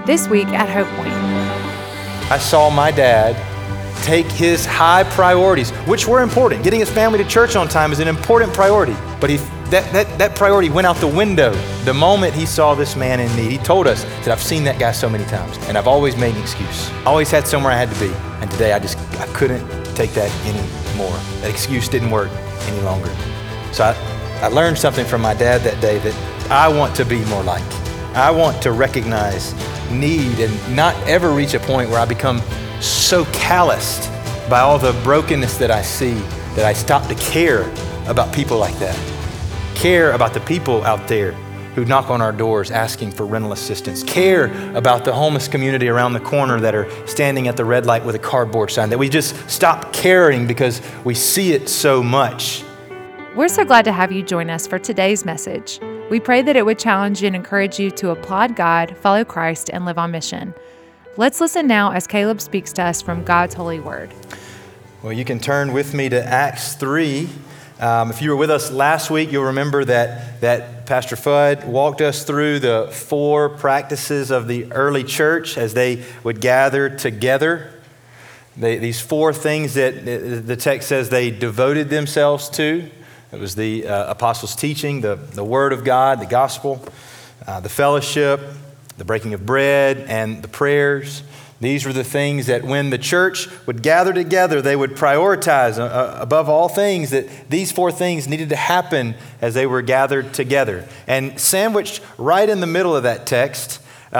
This week at Hope Point. I saw my dad take his high priorities, which were important. Getting his family to church on time is an important priority, but that priority went out the window the moment he saw this man in need. He told us that I've seen that guy so many times, and I've always made an excuse. I always had somewhere I had to be, and today I couldn't take that anymore. That excuse didn't work any longer. So I learned something from my dad that day that I want to be more like. I want to recognize need and not ever reach a point where I become so calloused by all the brokenness that I see that I stop to care about people like that. Care about the people out there who knock on our doors asking for rental assistance. Care about the homeless community around the corner that are standing at the red light with a cardboard sign. That we just stop caring because we see it so much. We're so glad to have you join us for today's message. We pray that it would challenge you and encourage you to applaud God, follow Christ, and live on mission. Let's listen now as Caleb speaks to us from God's holy word. Well, you can turn with me to Acts 3. If you were with us last week, you'll remember that Pastor Fudd walked us through the 4 practices of the early church as they would gather together. These 4 things that the text says they devoted themselves to. It was the apostles' teaching, the word of God, the gospel, the fellowship, the breaking of bread, and the prayers. These were the things that when the church would gather together, they would prioritize above all things that these 4 things needed to happen as they were gathered together. And sandwiched right in the middle of that text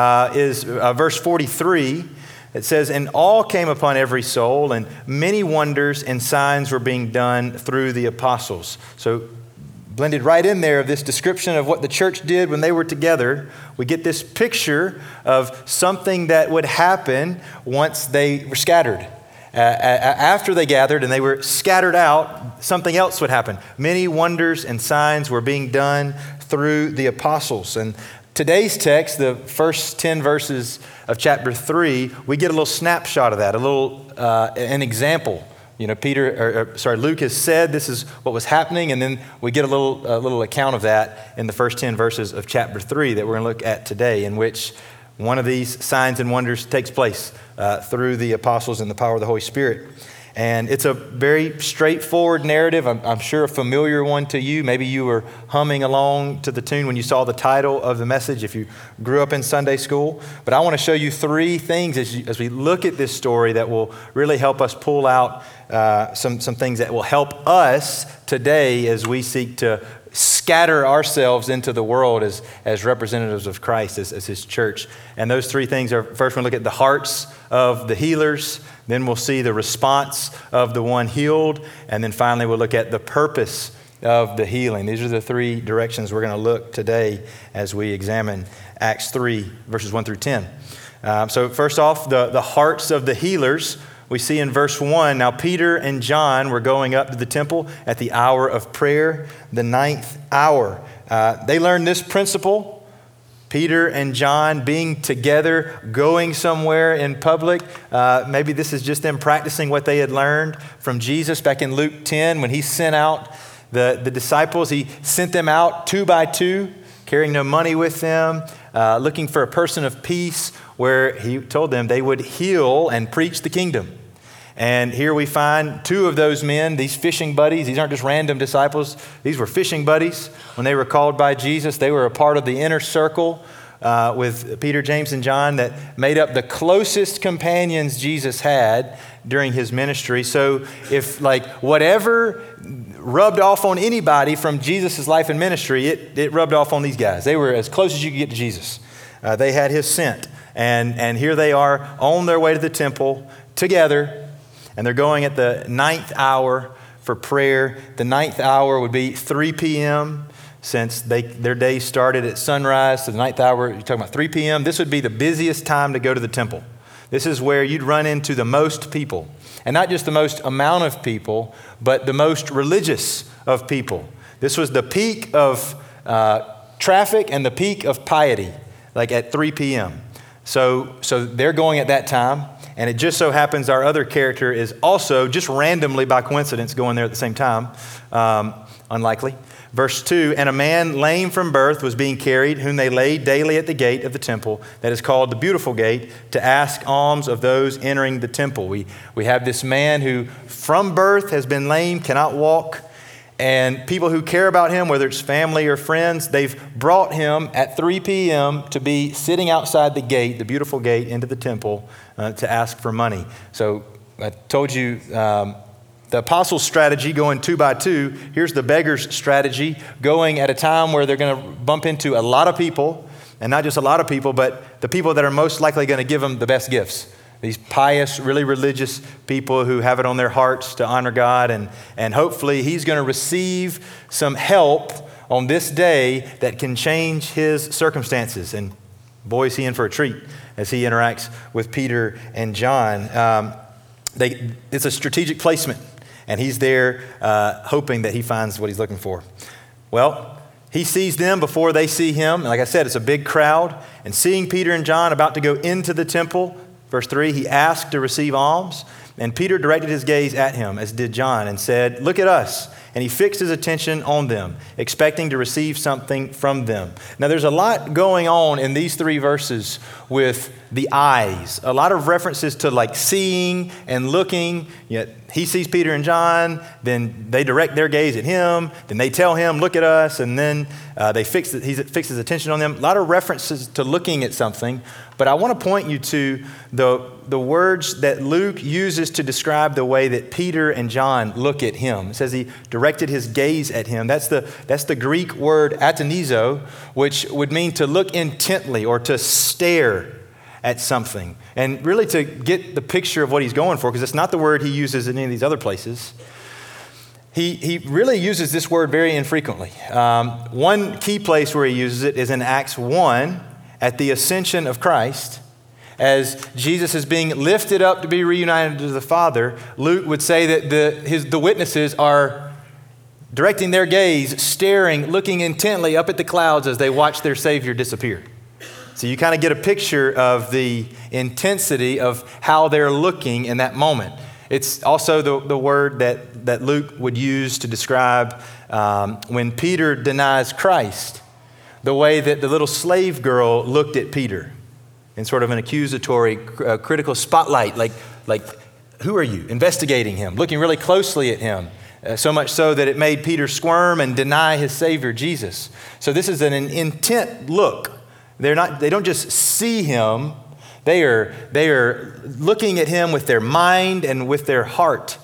is verse 43. It says, "And all came upon every soul, and many wonders and signs were being done through the apostles." So blended right in there of this description of what the church did when they were together, we get this picture of something that would happen once they were scattered. After they gathered and they were scattered out, something else would happen. Many wonders and signs were being done through the apostles. And today's text, the first 10 verses of chapter 3, we get a little snapshot of that, an example. You know, Luke has said this is what was happening, and then we get a little account of that in the first 10 verses of chapter 3 that we're going to look at today, in which one of these signs and wonders takes place through the apostles and the power of the Holy Spirit. And it's a very straightforward narrative. I'm sure a familiar one to you. Maybe you were humming along to the tune when you saw the title of the message if you grew up in Sunday school. But I want to show you 3 things as we look at this story that will really help us pull out some things that will help us today as we seek to scatter ourselves into the world as representatives of Christ, as his church. And those 3 things are, first we'll look at the hearts of the healers, then we'll see the response of the one healed, and then finally we'll look at the purpose of the healing. These are the 3 directions we're going to look today as we examine Acts 3, verses 1 through 10. So first off, the hearts of the healers. We see in verse 1, now Peter and John were going up to the temple at the hour of prayer, the 9th hour. They learned this principle, Peter and John being together, going somewhere in public. Maybe this is just them practicing what they had learned from Jesus back in Luke 10 when he sent out the disciples. He sent them out 2 by 2, carrying no money with them, looking for a person of peace, where he told them they would heal and preach the kingdom. And here we find 2 of those men, these fishing buddies. These aren't just random disciples. These were fishing buddies. When they were called by Jesus, they were a part of the inner circle with Peter, James, and John that made up the closest companions Jesus had during his ministry. So if whatever rubbed off on anybody from Jesus' life and ministry, it rubbed off on these guys. They were as close as you could get to Jesus. They had his scent. And here they are on their way to the temple together, and they're going at the 9th hour for prayer. The 9th hour would be 3 p.m. since their day started at sunrise. So the 9th hour, you're talking about 3 p.m. This would be the busiest time to go to the temple. This is where you'd run into the most people, and not just the most amount of people, but the most religious of people. This was the peak of traffic and the peak of piety, like at 3 p.m. So they're going at that time, and it just so happens our other character is also just randomly by coincidence going there at the same time. Unlikely. Verse 2, and a man lame from birth was being carried, whom they laid daily at the gate of the temple, that is called the Beautiful Gate, to ask alms of those entering the temple. We have this man who from birth has been lame, cannot walk, and people who care about him, whether it's family or friends, they've brought him at 3 p.m. to be sitting outside the gate, the Beautiful Gate, into the temple to ask for money. So I told you the apostles' strategy going 2 by 2. Here's the beggar's strategy, going at a time where they're going to bump into a lot of people, and not just a lot of people, but the people that are most likely going to give them the best gifts. These pious, really religious people who have it on their hearts to honor God, and hopefully he's going to receive some help on this day that can change his circumstances. And boy, is he in for a treat as he interacts with Peter and John. It's a strategic placement. And he's there hoping that he finds what he's looking for. Well, he sees them before they see him. And like I said, it's a big crowd. And seeing Peter and John about to go into the temple, verse 3, he asked to receive alms. And Peter directed his gaze at him, as did John, and said, "Look at us." And he fixed his attention on them, expecting to receive something from them. Now, there's a lot going on in these 3 verses with the eyes. A lot of references to like seeing and looking. Yet he sees Peter and John, then they direct their gaze at him, then they tell him, "Look at us," and then he fixes attention on them. A lot of references to looking at something. But I want to point you to the words that Luke uses to describe the way that Peter and John look at him. It says he directed his gaze at him. That's the Greek word atenizo, which would mean to look intently or to stare at something. And really to get the picture of what he's going for, because it's not the word he uses in any of these other places. He really uses this word very infrequently. One key place where he uses it is in Acts 1 at the ascension of Christ. As Jesus is being lifted up to be reunited to the Father, Luke would say that the witnesses are directing their gaze, staring, looking intently up at the clouds as they watch their Savior disappear. So you kind of get a picture of the intensity of how they're looking in that moment. It's also the word that Luke would use to describe when Peter denies Christ, the way that the little slave girl looked at Peter in sort of an accusatory, critical spotlight, like, who are you? Investigating him, looking really closely at him, so much so that it made Peter squirm and deny his Savior, Jesus. So this is an intent look. They don't just see him, they are looking at him with their mind and with their heart.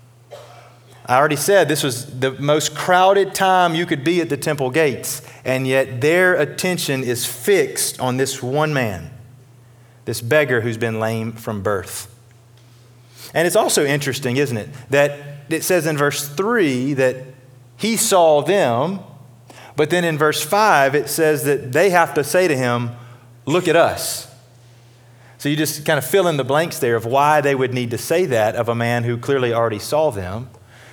I already said this was the most crowded time you could be at the temple gates, and yet their attention is fixed on this one man, this beggar who's been lame from birth. And it's also interesting, isn't it, that it says in verse 3 that he saw them, but then in verse 5 it says that they have to say to him, "Look at us." So you just kind of fill in the blanks there of why they would need to say that of a man who clearly already saw them.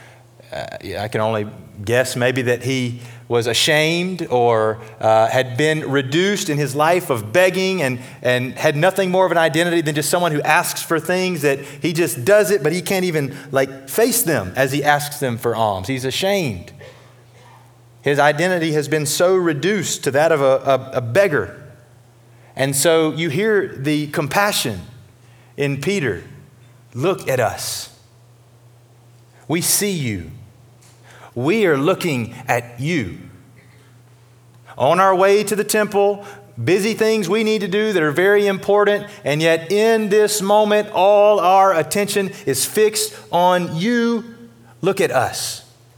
I can only guess maybe that he was ashamed or had been reduced in his life of begging and had nothing more of an identity than just someone who asks for things, that he just does it, but he can't even face them as he asks them for alms. He's ashamed. His identity has been so reduced to that of a beggar. And so you hear the compassion in Peter. Look at us. We see you. We are looking at you. On our way to the temple, busy things we need to do that are very important, and yet in this moment, all our attention is fixed on you. Look at us.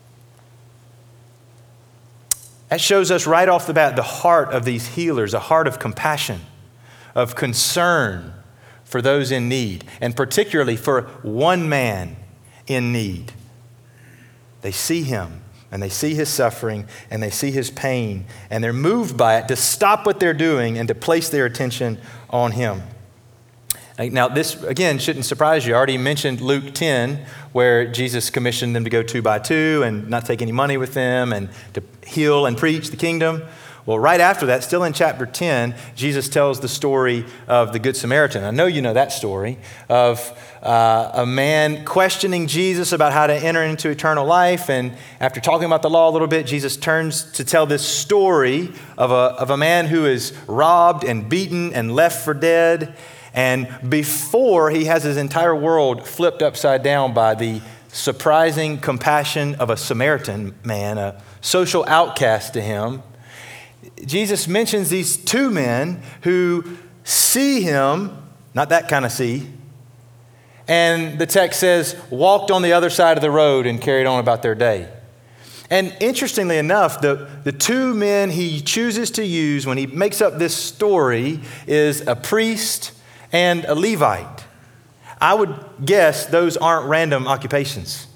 That shows us right off the bat the heart of these healers, a heart of compassion, of concern for those in need, and particularly for one man in need. They see him, and they see his suffering, and they see his pain, and they're moved by it to stop what they're doing and to place their attention on him. Now, this, again, shouldn't surprise you. I already mentioned Luke 10, where Jesus commissioned them to go 2 by 2 and not take any money with them and to heal and preach the kingdom. Well, right after that, still in chapter 10, Jesus tells the story of the Good Samaritan. I know you know that story of a man questioning Jesus about how to enter into eternal life. And after talking about the law a little bit, Jesus turns to tell this story of a man who is robbed and beaten and left for dead. And before he has his entire world flipped upside down by the surprising compassion of a Samaritan man, a social outcast to him, Jesus mentions these two men who see him, not that kind of see, and the text says, walked on the other side of the road and carried on about their day. And interestingly enough, the two men he chooses to use when he makes up this story is a priest and a Levite. I would guess those aren't random occupations.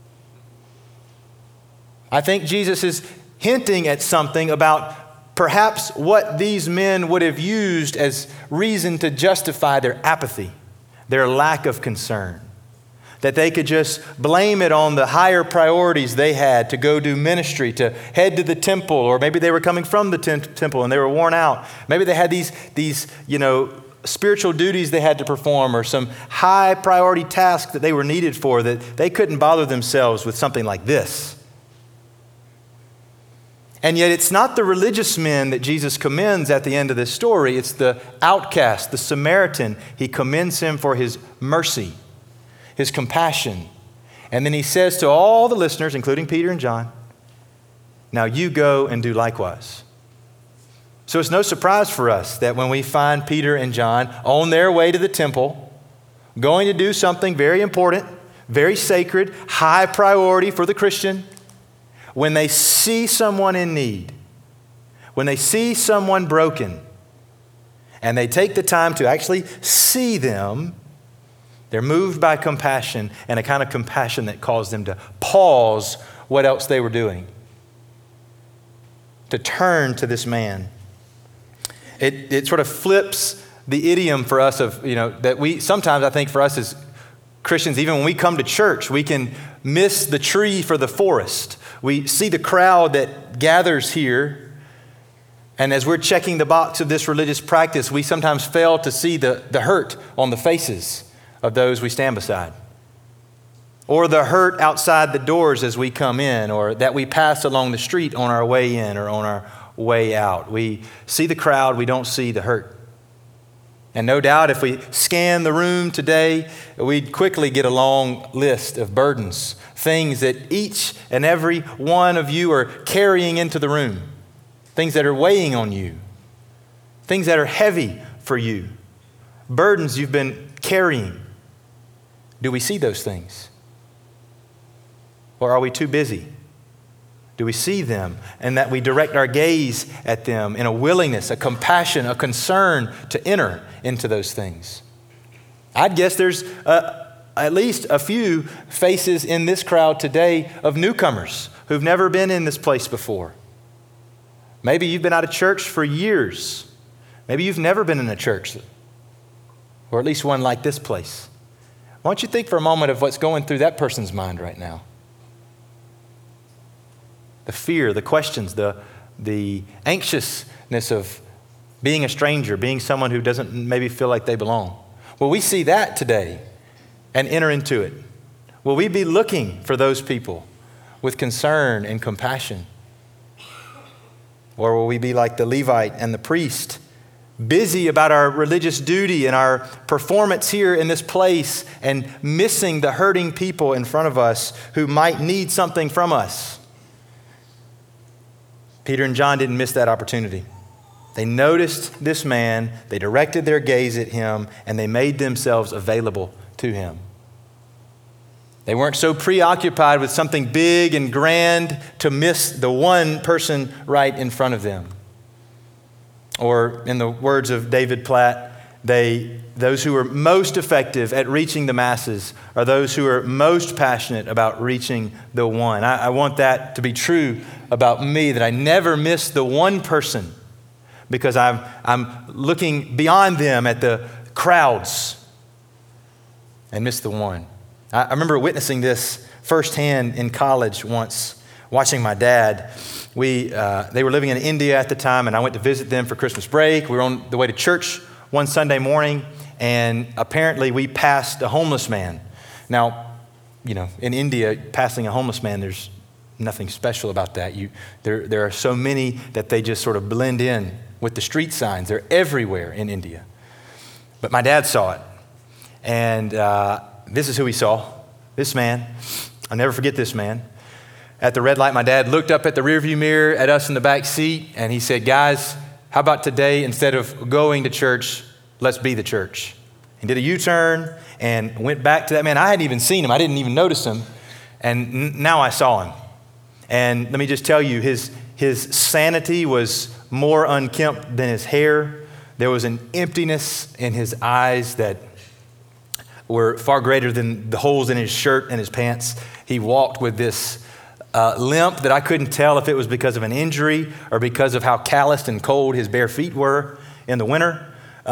I think Jesus is hinting at something about perhaps what these men would have used as reason to justify their apathy, their lack of concern. That they could just blame it on the higher priorities they had to go do ministry, to head to the temple, or maybe they were coming from the temple and they were worn out. Maybe they had these spiritual duties they had to perform, or some high priority task that they were needed for, that they couldn't bother themselves with something like this. And yet it's not the religious men that Jesus commends at the end of this story. It's the outcast, the Samaritan. He commends him for his mercy, his compassion. And then he says to all the listeners, including Peter and John, now you go and do likewise. So it's no surprise for us that when we find Peter and John on their way to the temple, going to do something very important, very sacred, high priority for the Christian, when they see someone in need, when they see someone broken, and they take the time to actually see them, they're moved by compassion, and a kind of compassion that caused them to pause what else they were doing, to turn to this man. It sort of flips the idiom for us of, that we sometimes, I think for us as Christians, even when we come to church, we can miss the tree for the forest. We see the crowd that gathers here, and as we're checking the box of this religious practice, we sometimes fail to see the hurt on the faces of those we stand beside, or the hurt outside the doors as we come in, or that we pass along the street on our way in or on our way out. We see the crowd, we don't see the hurt. And no doubt if we scan the room today, we'd quickly get a long list of burdens, things that each and every one of you are carrying into the room, things that are weighing on you, things that are heavy for you, burdens you've been carrying. Do we see those things? Or are we too busy? Do we see them and that we direct our gaze at them in a willingness, a compassion, a concern to enter into those things? I'd guess there's at least a few faces in this crowd today of newcomers who've never been in this place before. Maybe you've been out of church for years. Maybe you've never been in a church, or at least one like this place. Why don't you think for a moment of what's going through that person's mind right now? The fear, the questions, the anxiousness of being a stranger, being someone who doesn't maybe feel like they belong. Will we see that today and enter into it? Will we be looking for those people with concern and compassion? Or will we be like the Levite and the priest, busy about our religious duty and our performance here in this place and missing the hurting people in front of us who might need something from us? Peter and John didn't miss that opportunity. They noticed this man, they directed their gaze at him, and they made themselves available to him. They weren't so preoccupied with something big and grand to miss the one person right in front of them. Or in the words of David Platt, those who are most effective at reaching the masses are those who are most passionate about reaching the one. I want that to be true about me, that I never miss the one person because I'm looking beyond them at the crowds and miss the one. I remember witnessing this firsthand in college once watching my dad. They were living in India at the time, and I went to visit them for Christmas break. We were on the way to church one Sunday morning, and apparently we passed a homeless man. Now, in India, passing a homeless man, there's nothing special about that. There are so many that they just sort of blend in with the street signs. They're everywhere in India. But my dad saw it, and this is who he saw, this man. I'll never forget this man. At the red light, my dad looked up at the rearview mirror at us in the back seat, and he said, "Guys, how about today, instead of going to church, let's be the church?" He did a U-turn and went back to that man. I hadn't even seen him. I didn't even notice him. And now I saw him. And let me just tell you, his sanity was more unkempt than his hair. There was an emptiness in his eyes that were far greater than the holes in his shirt and his pants. He walked with this limp that I couldn't tell if it was because of an injury or because of how calloused and cold his bare feet were in the winter.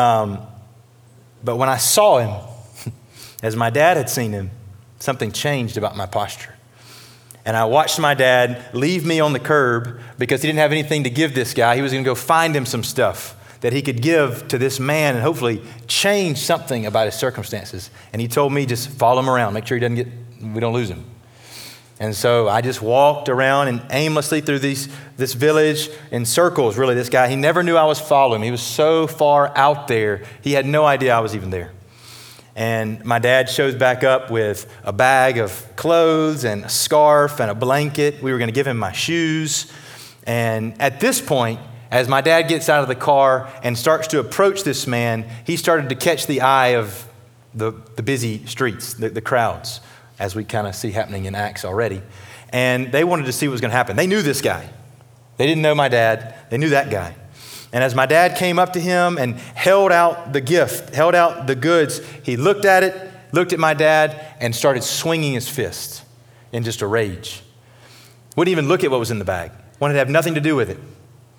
But when I saw him, as my dad had seen him, something changed about my posture. And I watched my dad leave me on the curb because he didn't have anything to give this guy. He was going to go find him some stuff that he could give to this man and hopefully change something about his circumstances. And he told me, just follow him around, make sure we don't lose him. And so I just walked around and aimlessly through this village in circles, really, this guy. He never knew I was following him. He was so far out there, he had no idea I was even there. And my dad shows back up with a bag of clothes and a scarf and a blanket. We were going to give him my shoes. And at this point, as my dad gets out of the car and starts to approach this man, he started to catch the eye of the busy streets, the crowds, as we kind of see happening in Acts already. And they wanted to see what was going to happen. They knew this guy. They didn't know my dad. They knew that guy. And as my dad came up to him and held out the gift, held out the goods, he looked at it, looked at my dad, and started swinging his fist in just a rage. Wouldn't even look at what was in the bag. Wanted to have nothing to do with it.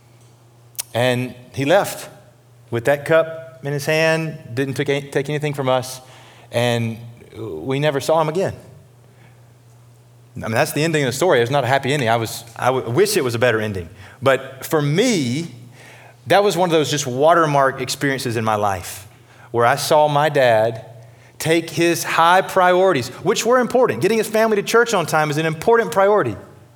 And he left with that cup in his hand, didn't take anything from us, and we never saw him again. I mean, that's the ending of the story. It's not a happy ending. I wish it was a better ending. But for me, that was one of those just watermark experiences in my life where I saw my dad take his high priorities, which were important. Getting his family to church on time is an important priority.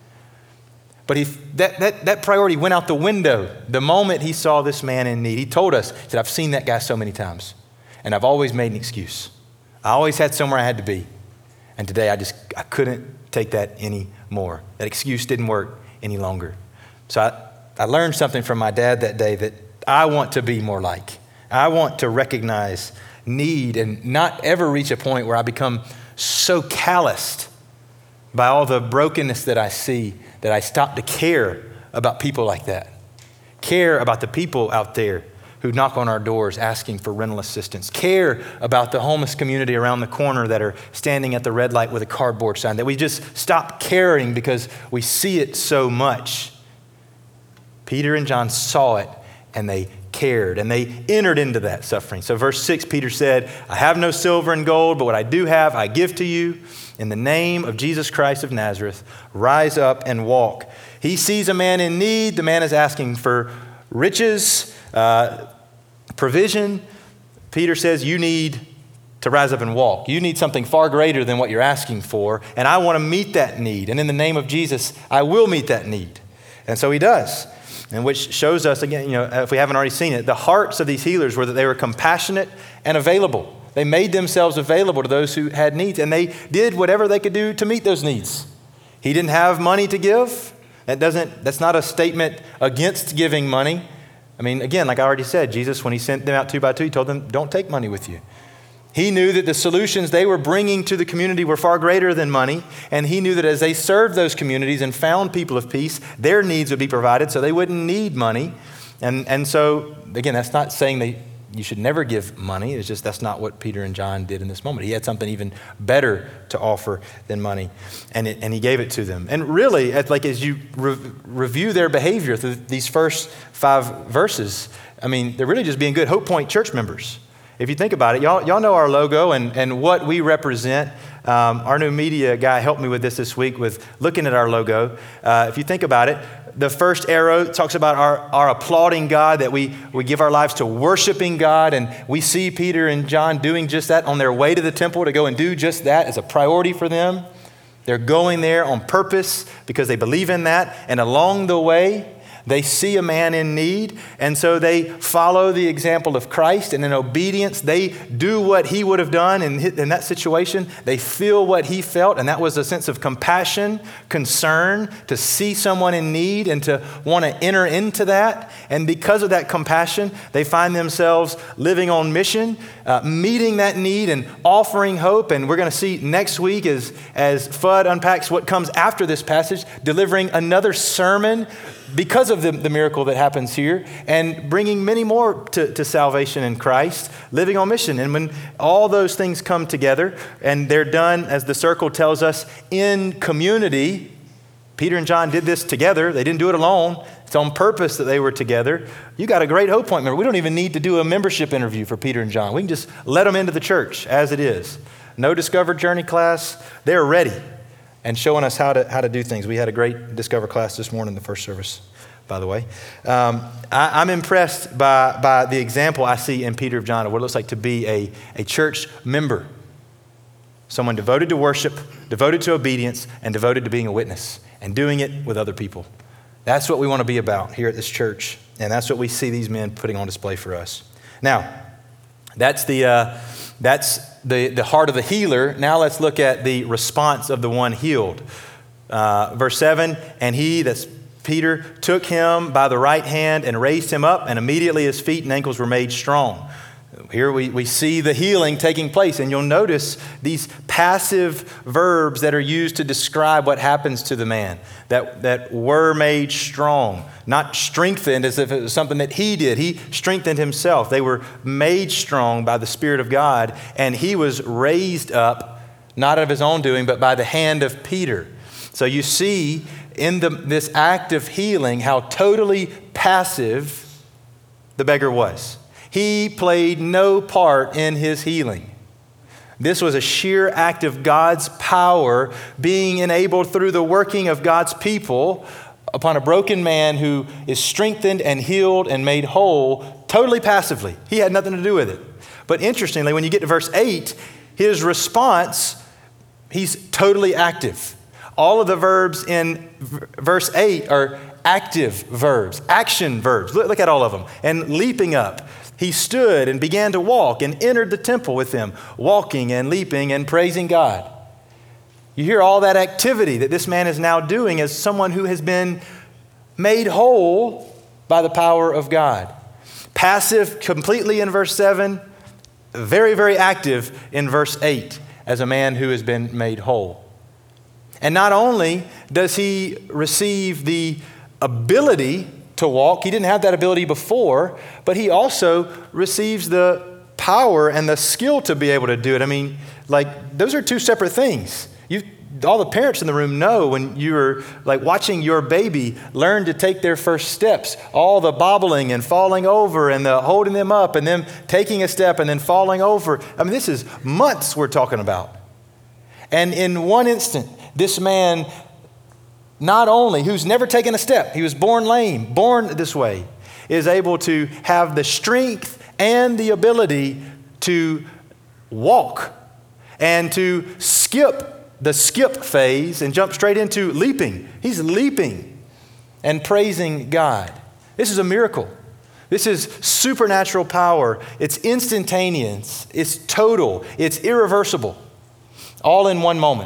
But that priority went out the window the moment he saw this man in need. He told us, he said, "I've seen that guy so many times, and I've always made an excuse. I always had somewhere I had to be. And today I couldn't take that anymore. That excuse didn't work any longer." So I learned something from my dad that day that I want to be more like. I want to recognize need and not ever reach a point where I become so calloused by all the brokenness that I see that I stop to care about people like that. Care about the people out there who knock on our doors asking for rental assistance. Care about the homeless community around the corner that are standing at the red light with a cardboard sign. That we just stop caring because we see it so much. Peter and John saw it and they cared and they entered into that suffering. So verse 6, Peter said, "I have no silver and gold, but what I do have, I give to you. In the name of Jesus Christ of Nazareth, rise up and walk." He sees a man in need. The man is asking for riches, provision. Peter says, you need to rise up and walk. You need something far greater than what you're asking for, and I want to meet that need. And in the name of Jesus, I will meet that need. And so he does. And which shows us, again, if we haven't already seen it, the hearts of these healers were that they were compassionate and available. They made themselves available to those who had needs, and they did whatever they could do to meet those needs. He didn't have money to give. That's not a statement against giving money. I mean, again, like I already said, Jesus, when he sent them out 2 by 2, he told them, don't take money with you. He knew that the solutions they were bringing to the community were far greater than money, and he knew that as they served those communities and found people of peace, their needs would be provided so they wouldn't need money. And so, again, that's not saying you should never give money. It's just that's not what Peter and John did in this moment. He had something even better to offer than money, and he gave it to them. And really, as you review their behavior through these first 5 verses, I mean, they're really just being good Hope Point church members. If you think about it, y'all know our logo and what we represent. Our new media guy helped me with this week with looking at our logo. If you think about it, the first arrow talks about our applauding God, that we give our lives to worshiping God. And we see Peter and John doing just that on their way to the temple to go and do just that as a priority for them. They're going there on purpose because they believe in that. And along the way, they see a man in need, and so they follow the example of Christ, and in obedience, they do what he would have done in that situation. They feel what he felt, and that was a sense of compassion, concern, to see someone in need and to want to enter into that. And because of that compassion, they find themselves living on mission, meeting that need and offering hope. And we're going to see next week as Fudd unpacks what comes after this passage, delivering another sermon because of the miracle that happens here, and bringing many more to salvation in Christ, living on mission. And when all those things come together and they're done, as the circle tells us, in community, Peter and John did this together. They didn't do it alone. It's on purpose that they were together. You got a great Hope Point member. We don't even need to do a membership interview for Peter and John. We can just let them into the church as it is. No Discover Journey class. They're ready and showing us how to do things. We had a great Discover class this morning in the first service, by the way. I'm impressed by the example I see in Peter and John of what it looks like to be a church member. Someone devoted to worship, devoted to obedience, and devoted to being a witness and doing it with other people. That's what we want to be about here at this church, and that's what we see these men putting on display for us. Now, that's the heart of the healer. Now let's look at the response of the one healed. Verse 7, and he, that's Peter, took him by the right hand and raised him up, and immediately his feet and ankles were made strong. Here we see the healing taking place, and you'll notice these passive verbs that are used to describe what happens to the man, that were made strong, not strengthened as if it was something that he did. He strengthened himself. They were made strong by the Spirit of God, and he was raised up, not of his own doing, but by the hand of Peter. So you see in this act of healing how totally passive the beggar was. He played no part in his healing. This was a sheer act of God's power being enabled through the working of God's people upon a broken man who is strengthened and healed and made whole totally passively. He had nothing to do with it. But interestingly, when you get to verse 8, his response, he's totally active. All of the verbs in verse 8 are active verbs, action verbs. Look at all of them. And leaping up. He stood and began to walk and entered the temple with them, walking and leaping and praising God. You hear all that activity that this man is now doing as someone who has been made whole by the power of God. Passive completely in verse 7, very, very active in verse 8 as a man who has been made whole. And not only does he receive the ability to walk, he didn't have that ability before, but he also receives the power and the skill to be able to do it. I mean, like, those are two separate things. All the parents in the room know when you're like watching your baby learn to take their first steps, all the bobbling and falling over and the holding them up and them taking a step and then falling over. I mean, this is months we're talking about. And in one instant, this man, not only, who's never taken a step, he was born lame, born this way, is able to have the strength and the ability to walk and to skip the skip phase and jump straight into leaping. He's leaping and praising God. This is a miracle. This is supernatural power. It's instantaneous. It's total. It's irreversible. All in one moment.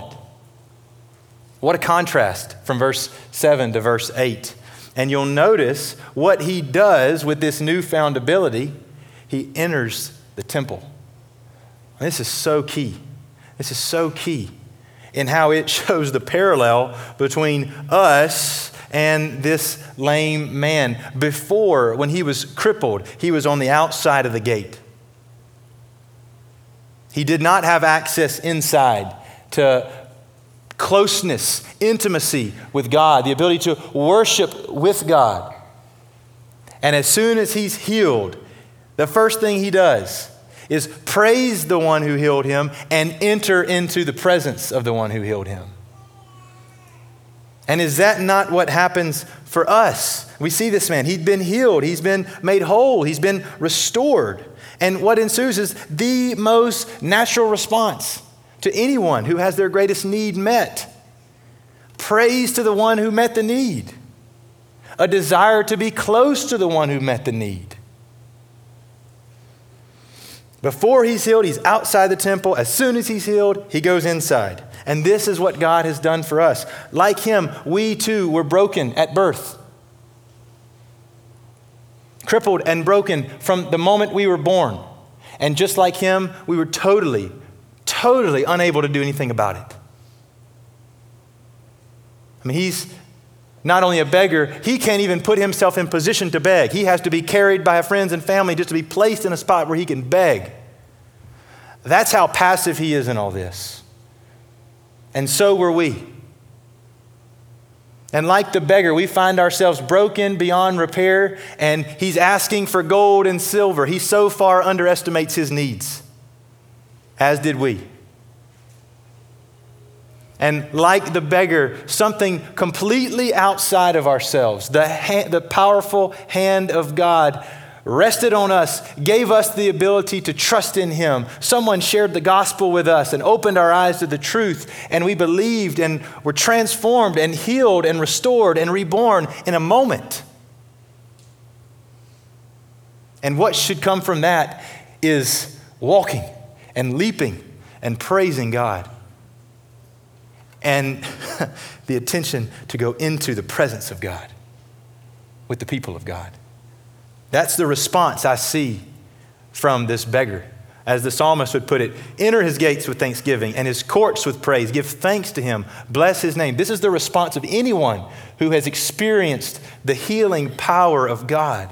What a contrast from verse 7 to verse 8. And you'll notice what he does with this newfound ability. He enters the temple. And this is so key. This is so key in how it shows the parallel between us and this lame man. Before, when he was crippled, he was on the outside of the gate. He did not have access inside to closeness, intimacy with God, the ability to worship with God. And as soon as he's healed, the first thing he does is praise the one who healed him and enter into the presence of the one who healed him. And is that not what happens for us? We see this man. He'd been healed. He's been made whole. He's been restored. And what ensues is the most natural response to anyone who has their greatest need met. Praise to the one who met the need. A desire to be close to the one who met the need. Before he's healed, he's outside the temple. As soon as he's healed, he goes inside. And this is what God has done for us. Like him, we too were broken at birth. Crippled and broken from the moment we were born. And just like him, we were totally unable to do anything about it. I mean, he's not only a beggar, he can't even put himself in position to beg. He has to be carried by friends and family just to be placed in a spot where he can beg. That's how passive he is in all this. And so were we. And like the beggar, we find ourselves broken beyond repair, and he's asking for gold and silver. He so far underestimates his needs, as did we. And like the beggar, something completely outside of ourselves, the powerful hand of God rested on us, gave us the ability to trust in him. Someone shared the gospel with us and opened our eyes to the truth, and we believed and were transformed and healed and restored and reborn in a moment. And what should come from that is walking and leaping and praising God. And the attention to go into the presence of God with the people of God. That's the response I see from this beggar. As the psalmist would put it, enter his gates with thanksgiving and his courts with praise. Give thanks to him. Bless his name. This is the response of anyone who has experienced the healing power of God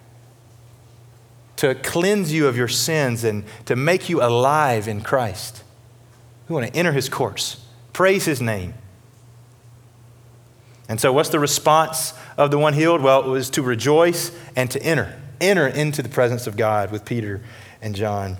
to cleanse you of your sins and to make you alive in Christ. We want to enter his courts. Praise his name. And so what's the response of the one healed? Well, it was to rejoice and to enter into the presence of God with Peter and John.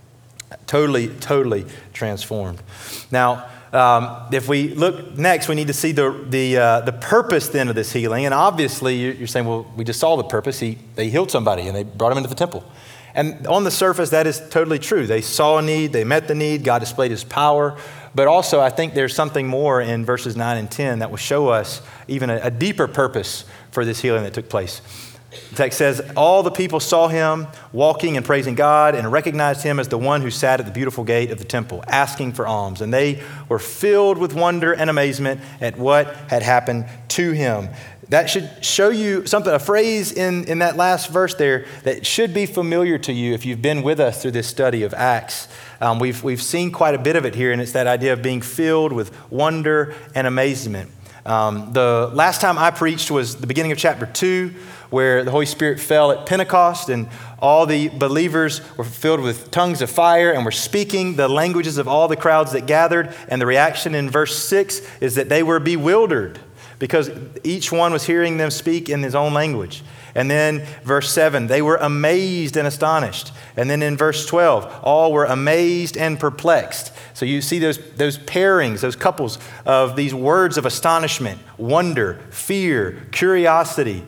Totally transformed. Now, if we look next, we need to see the purpose then of this healing. And obviously, you're saying, well, we just saw the purpose. They healed somebody and they brought him into the temple. And on the surface, that is totally true. They saw a need, they met the need, God displayed his power. But also, I think there's something more in verses 9 and 10 that will show us even a deeper purpose for this healing that took place. The text says, all the people saw him walking and praising God and recognized him as the one who sat at the beautiful gate of the temple, asking for alms. And they were filled with wonder and amazement at what had happened to him. That should show you something, a phrase in that last verse there that should be familiar to you if you've been with us through this study of Acts. We've seen quite a bit of it here, and it's that idea of being filled with wonder and amazement. The last time I preached was the beginning of chapter 2, where the Holy Spirit fell at Pentecost, and all the believers were filled with tongues of fire and were speaking the languages of all the crowds that gathered. And the reaction in verse 6 is that they were bewildered, because each one was hearing them speak in his own language. And then verse 7, they were amazed and astonished. And then in verse 12, all were amazed and perplexed. So you see those pairings, those couples of these words of astonishment, wonder, fear, curiosity,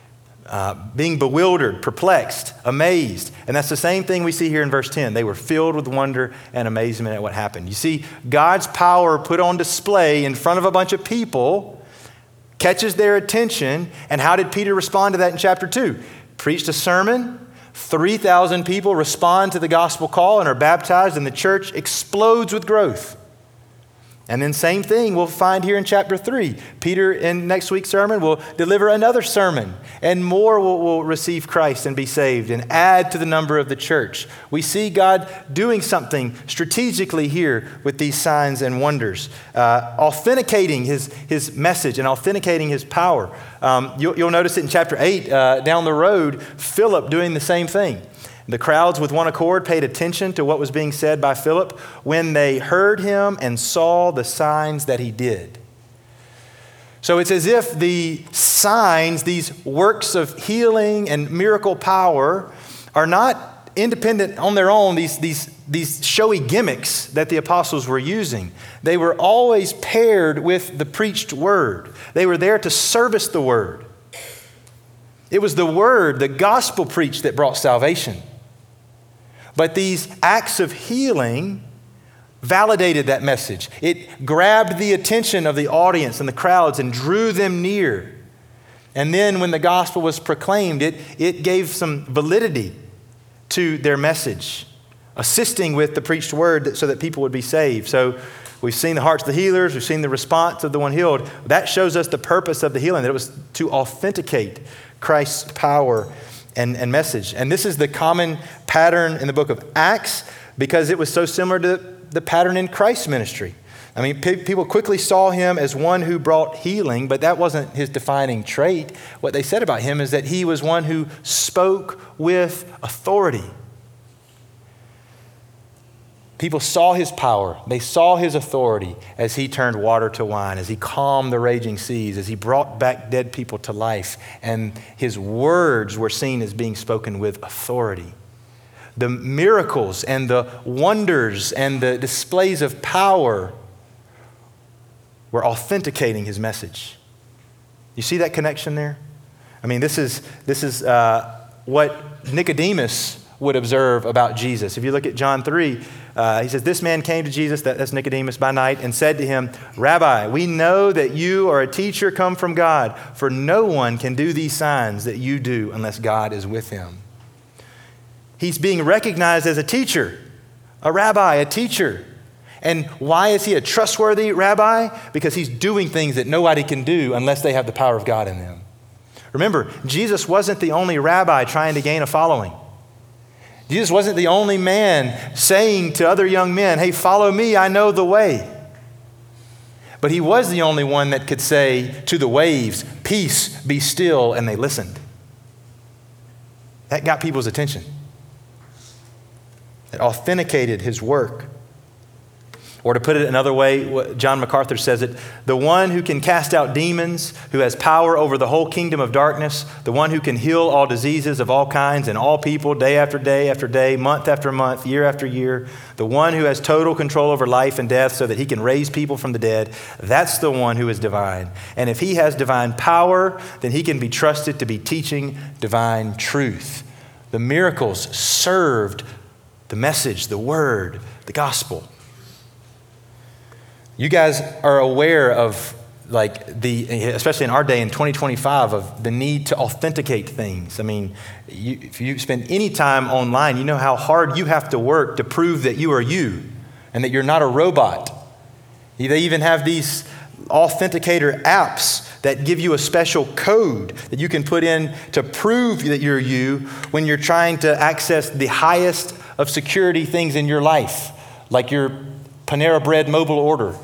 being bewildered, perplexed, amazed. And that's the same thing we see here in verse 10. They were filled with wonder and amazement at what happened. You see, God's power put on display in front of a bunch of people catches their attention. And how did Peter respond to that in chapter 2? Preached a sermon. 3,000 people respond to the gospel call and are baptized, and the church explodes with growth. And then same thing we'll find here in chapter 3. Peter, in next week's sermon, will deliver another sermon, and more will receive Christ and be saved and add to the number of the church. We see God doing something strategically here with these signs and wonders, authenticating his message and authenticating his power. You'll notice it in chapter 8, down the road, Philip doing the same thing. The crowds with one accord paid attention to what was being said by Philip when they heard him and saw the signs that he did. So it's as if the signs, these works of healing and miracle power, are not independent on their own, these showy gimmicks that the apostles were using. They were always paired with the preached word. They were there to service the word. It was the word, the gospel preached, that brought salvation. But these acts of healing validated that message. It grabbed the attention of the audience and the crowds and drew them near. And then when the gospel was proclaimed, it gave some validity to their message, assisting with the preached word so that people would be saved. So we've seen the hearts of the healers, we've seen the response of the one healed. That shows us the purpose of the healing, that it was to authenticate Christ's power and message. And this is the common pattern in the book of Acts because it was so similar to the pattern in Christ's ministry. I mean, people quickly saw him as one who brought healing, but that wasn't his defining trait. What they said about him is that he was one who spoke with authority. People saw his power. They saw his authority as he turned water to wine, as he calmed the raging seas, as he brought back dead people to life. And his words were seen as being spoken with authority. The miracles and the wonders and the displays of power were authenticating his message. You see that connection there? I mean, this is what Nicodemus would observe about Jesus. If you look at John 3, he says, this man came to Jesus, that's Nicodemus, by night, and said to him, Rabbi, we know that you are a teacher come from God, for no one can do these signs that you do unless God is with him. He's being recognized as a teacher, a rabbi, a teacher. And why is he a trustworthy rabbi? Because he's doing things that nobody can do unless they have the power of God in them. Remember, Jesus wasn't the only rabbi trying to gain a following. Jesus wasn't the only man saying to other young men, hey, follow me, I know the way. But he was the only one that could say to the waves, peace, be still, and they listened. That got people's attention. It authenticated his work. Or to put it another way, what John MacArthur says it, the one who can cast out demons, who has power over the whole kingdom of darkness, the one who can heal all diseases of all kinds and all people day after day after day, month after month, year after year, the one who has total control over life and death so that he can raise people from the dead, that's the one who is divine. And if he has divine power, then he can be trusted to be teaching divine truth. The miracles served the message, the word, the gospel. You guys are aware of, especially in our day in 2025, of the need to authenticate things. I mean, if you spend any time online, you know how hard you have to work to prove that you are you and that you're not a robot. They even have these authenticator apps that give you a special code that you can put in to prove that you're you when you're trying to access the highest of security things in your life, like your Panera Bread mobile order.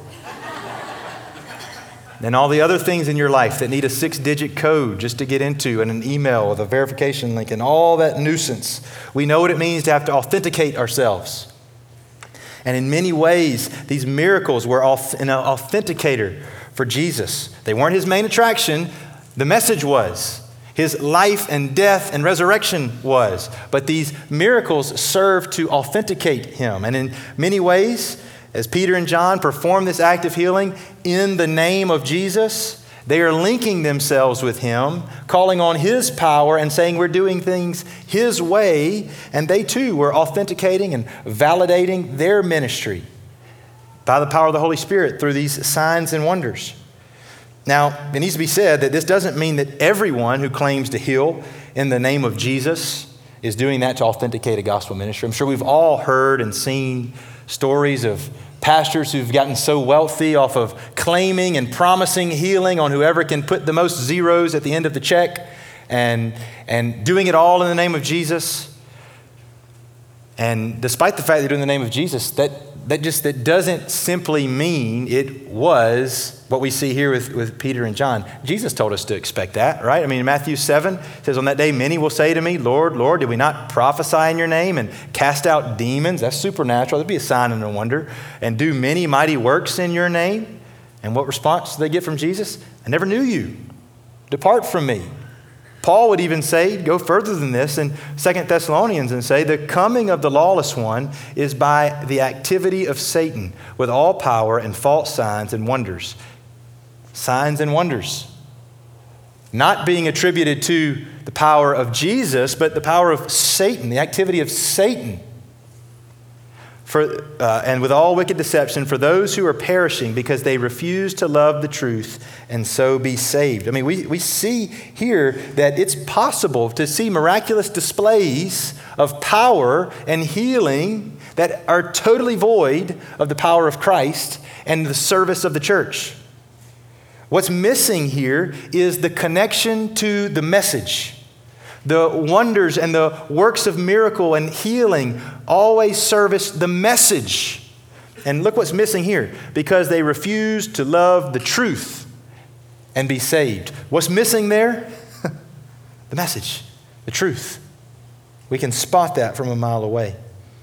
And all the other things in your life that need a 6-digit code just to get into and an email with a verification link and all that nuisance. We know what it means to have to authenticate ourselves. And in many ways, these miracles were an authenticator for Jesus. They weren't his main attraction. The message was. His life and death and resurrection was. But these miracles served to authenticate him. And in many ways, as Peter and John perform this act of healing in the name of Jesus, they are linking themselves with him, calling on his power and saying we're doing things his way. And they too were authenticating and validating their ministry by the power of the Holy Spirit through these signs and wonders. Now, it needs to be said that this doesn't mean that everyone who claims to heal in the name of Jesus is doing that to authenticate a gospel ministry. I'm sure we've all heard and seen stories of pastors who've gotten so wealthy off of claiming and promising healing on whoever can put the most zeros at the end of the check and doing it all in the name of Jesus. And despite the fact they're doing it in the name of Jesus, that doesn't simply mean it was what we see here with Peter and John. Jesus told us to expect that, right? I mean, in Matthew 7, it says, on that day, many will say to me, Lord, Lord, did we not prophesy in your name and cast out demons? That's supernatural. That'd be a sign and a wonder. And do many mighty works in your name? And what response do they get from Jesus? I never knew you. Depart from me. Paul would even say, go further than this in 2 Thessalonians and say, the coming of the lawless one is by the activity of Satan with all power and false signs and wonders. Signs and wonders. Not being attributed to the power of Jesus, but the power of Satan, the activity of Satan. And with all wicked deception for those who are perishing because they refuse to love the truth and so be saved. I mean, we see here that it's possible to see miraculous displays of power and healing that are totally void of the power of Christ and the service of the church. What's missing here is the connection to the message. The wonders and the works of miracle and healing always service the message. And look what's missing here. Because they refuse to love the truth and be saved. What's missing there? The message, the truth. We can spot that from a mile away.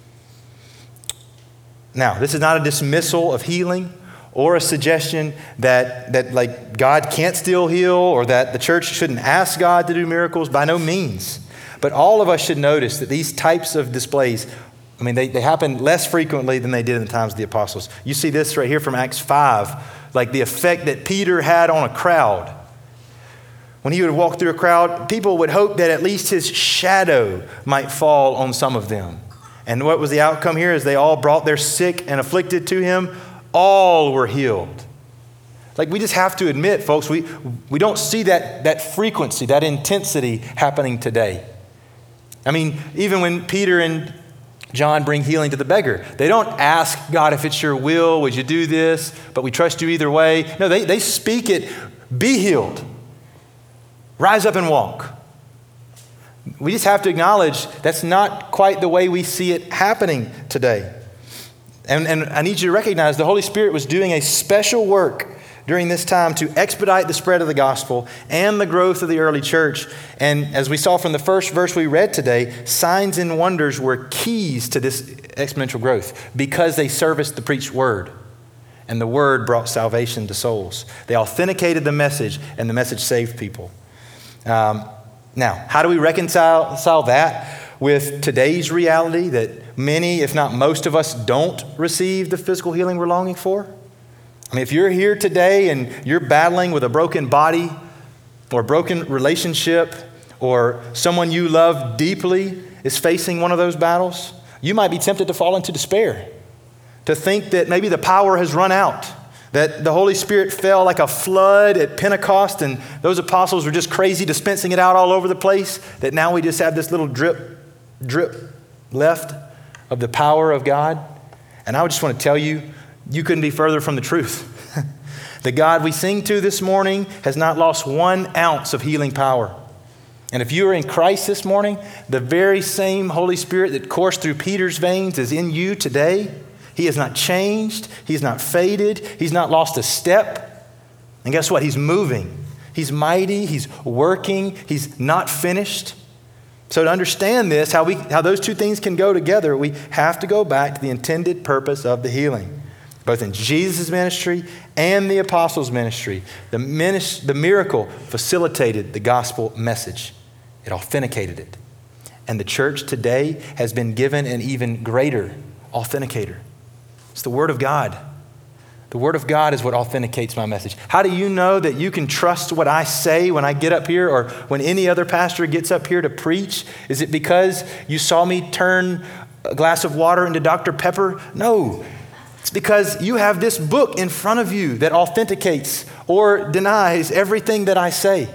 Now, this is not a dismissal of healing or a suggestion that like God can't still heal or that the church shouldn't ask God to do miracles. By no means. But all of us should notice that these types of displays, I mean, they happen less frequently than they did in the times of the apostles. You see this right here from Acts 5, like the effect that Peter had on a crowd. When he would walk through a crowd, people would hope that at least his shadow might fall on some of them. And what was the outcome here? Is they all brought their sick and afflicted to him. All were healed. Like we just have to admit, folks, we don't see that frequency, that intensity happening today. I mean, even when Peter and John bring healing to the beggar, they don't ask God, if it's your will, would you do this? But we trust you either way. No, they speak it, be healed. Rise up and walk. We just have to acknowledge that's not quite the way we see it happening today. And I need you to recognize the Holy Spirit was doing a special work during this time to expedite the spread of the gospel and the growth of the early church. And as we saw from the first verse we read today, signs and wonders were keys to this exponential growth because they serviced the preached word. And the word brought salvation to souls. They authenticated the message, and the message saved people. Now, how do we reconcile that with today's reality that many, if not most of us, don't receive the physical healing we're longing for? I mean, if you're here today and you're battling with a broken body or a broken relationship or someone you love deeply is facing one of those battles, you might be tempted to fall into despair, to think that maybe the power has run out, that the Holy Spirit fell like a flood at Pentecost and those apostles were just crazy dispensing it out all over the place, that now we just have this little drip left of the power of God. And I just want to tell you, you couldn't be further from the truth. The God we sing to this morning has not lost 1 ounce of healing power. And if you are in Christ this morning, the very same Holy Spirit that coursed through Peter's veins is in you today. He has not changed. He's not faded. He's not lost a step. And guess what? He's moving. He's mighty. He's working. He's not finished. So to understand this, how those two things can go together, we have to go back to the intended purpose of the healing. Both in Jesus' ministry and the apostles' ministry, the miracle facilitated the gospel message. It authenticated it. And the church today has been given an even greater authenticator. It's the Word of God. The Word of God is what authenticates my message. How do you know that you can trust what I say when I get up here or when any other pastor gets up here to preach? Is it because you saw me turn a glass of water into Dr. Pepper? No. It's because you have this book in front of you that authenticates or denies everything that I say.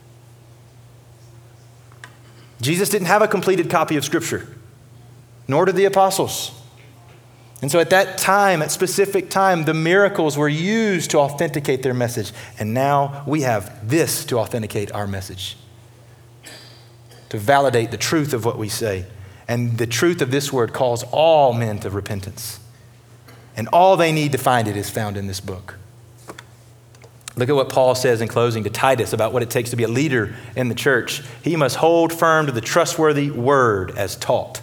Jesus didn't have a completed copy of Scripture, nor did the apostles. And so at that time, at specific time, the miracles were used to authenticate their message. And now we have this to authenticate our message, to validate the truth of what we say. And the truth of this word calls all men to repentance. And all they need to find it is found in this book. Look at what Paul says in closing to Titus about what it takes to be a leader in the church. He must hold firm to the trustworthy word as taught,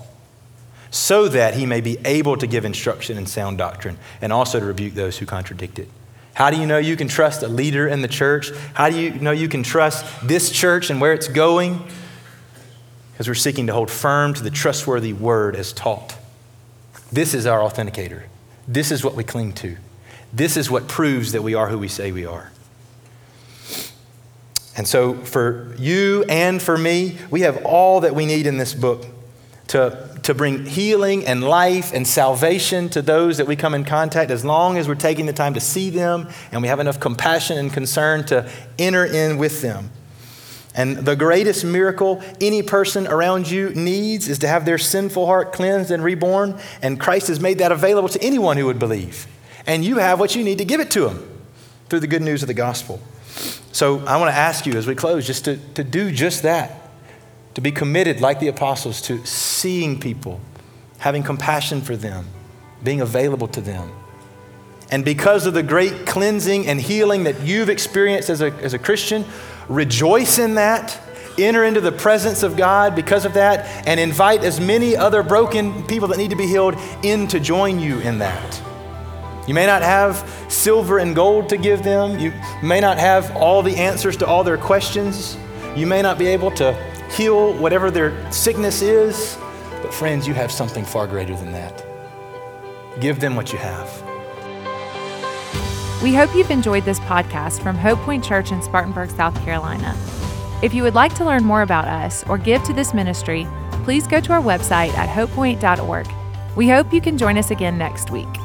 so that he may be able to give instruction in sound doctrine and also to rebuke those who contradict it. How do you know you can trust a leader in the church? How do you know you can trust this church and where it's going? Because we're seeking to hold firm to the trustworthy word as taught. This is our authenticator. This is what we cling to. This is what proves that we are who we say we are. And so for you and for me, we have all that we need in this book to bring healing and life and salvation to those that we come in contact, as long as we're taking the time to see them and we have enough compassion and concern to enter in with them. And the greatest miracle any person around you needs is to have their sinful heart cleansed and reborn. And Christ has made that available to anyone who would believe. And you have what you need to give it to them through the good news of the gospel. So I want to ask you as we close just to do just that, to be committed like the apostles to seeing people, having compassion for them, being available to them. And because of the great cleansing and healing that you've experienced as a Christian, rejoice in that, enter into the presence of God because of that, and invite as many other broken people that need to be healed in to join you in that. You may not have silver and gold to give them. You may not have all the answers to all their questions. You may not be able to heal whatever their sickness is. But friends, you have something far greater than that. Give them what you have. We hope you've enjoyed this podcast from Hope Point Church in Spartanburg, South Carolina. If you would like to learn more about us or give to this ministry, please go to our website at hopepoint.org. We hope you can join us again next week.